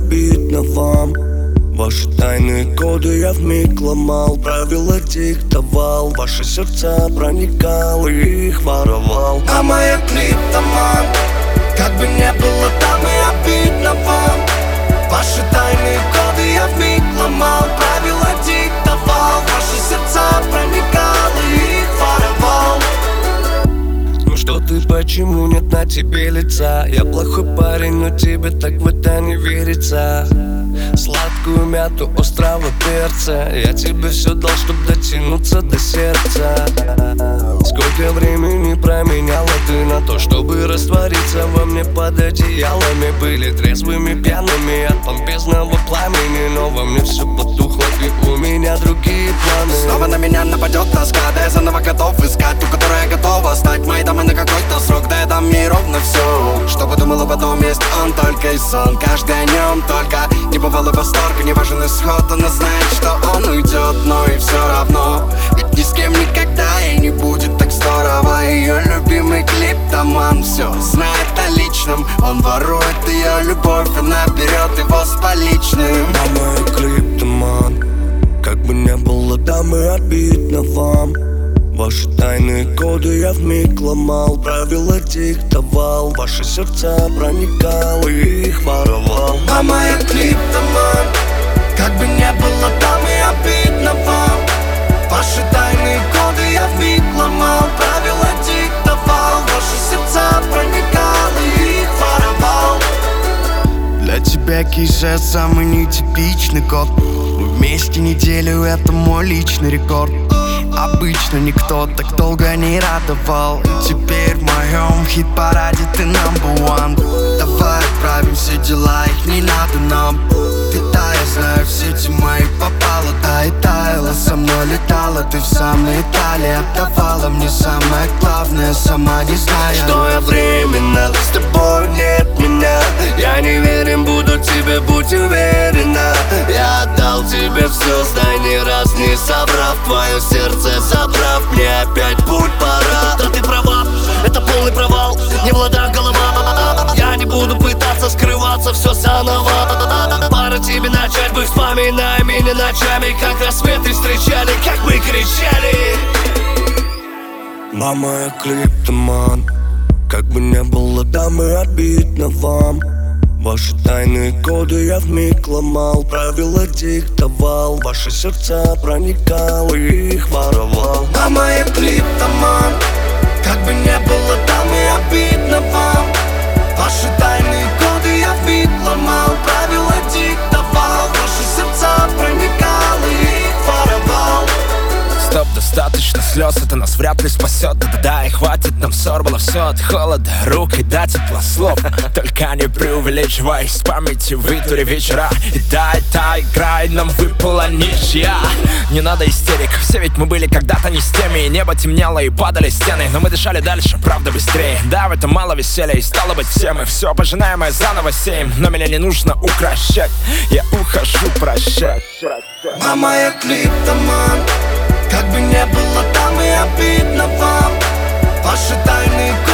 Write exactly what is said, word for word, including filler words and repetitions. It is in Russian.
обидно вам. Ваши тайные коды я вмиг ломал, правила диктовал, ваши сердца проникал и их воровал. А моя клиптоман, как бы не было там и обидно вам. Ваши тайные коды я вмиг ломал, правила диктовал, ваши сердца проникал и их воровал. Ну что ты, почему нет на тебе лица? Я плохой парень, но тебе так в это не верится. Сладкую мяту острого перца, я тебе все дал, чтоб дотянуться до сердца. Сколько времени променяла ты на то, чтобы раствориться во мне под одеялами. Были трезвыми, пьяными от помпезного пламени, но во мне все потухло, и у меня другие планы. Снова на меня нападет тоска, да я заново готов искать ту, которая готова стать моей дамой на какой-то срок. Да я дам ей ровно все, что подумала потом, есть он только и сон. Каждый о нем только, не бывало восторга, не важен исход. Она знает, что он уйдет, но и все равно, ведь ни с кем никогда и не будет так здорово. Ее любимый клиптоман все знает о личном, он ворует ее любовь, она берет его с поличным. А мой клиптоман, как бы не было там и обидно вам. Ваши тайные коды я вмиг ломал, правила диктовал, ваши сердца проникал и их воровал. А моя клиптоман, как бы не было там и обидно вам. Ваши тайные коды я вмиг ломал, правила диктовал, ваши сердца проникал и их воровал. Для тебя Киша самый нетипичный код. Мы вместе неделю, это мой личный рекорд. Обычно никто так долго не радовал, и теперь в моем хит-параде ты number one. Давай отправим все дела, их не надо нам. Ты да, я знаю, в сети мои попала, да и таяла, со мной летала ты в самой Италии. Отдавала мне самое главное, сама не зная, что я временно, с тобой нет меня. Я не верен, буду тебе, будь уверена. Я отдал тебе все, знай, ни раз не соврав. Твое сердце забрав, мне опять путь пора. Да ты права, это полный провал, не в ладах голова. Я не буду пытаться скрываться, все заново. Пора тебе начать, мы вспоминаем меня ночами, как рассветы встречали, как мы кричали. Мама, я клиптоман, как бы не было там и обидно вам. Ваши тайные коды я вмиг ломал, правила диктовал, ваши сердца проникал и их воровал. Мама, я клиптоман, как бы не было там и обидно вам. Ваши тайные коды я вмиг ломал, правила диктовал, ваши сердца проникал и их воровал. Стоп, достаточно слез, это нас вряд ли спасет. Да-да-да, и хватит, нам сорвало все от холода рук и до тепла слов. Только не преувеличивай, с памяти вытури вечера. И да, эта игра, и нам выпала ничья. Не надо истерик, все ведь мы были когда-то не с теми. И небо темнело, и падали стены, но мы дышали дальше, правда быстрее. Да, в этом мало веселья, и стало быть все мы все пожинаемое заново сеем. Но меня не нужно укращать, я ухожу прощать. Мама, я клиптоман, как бы не было там и обидно вам. Ваши тайные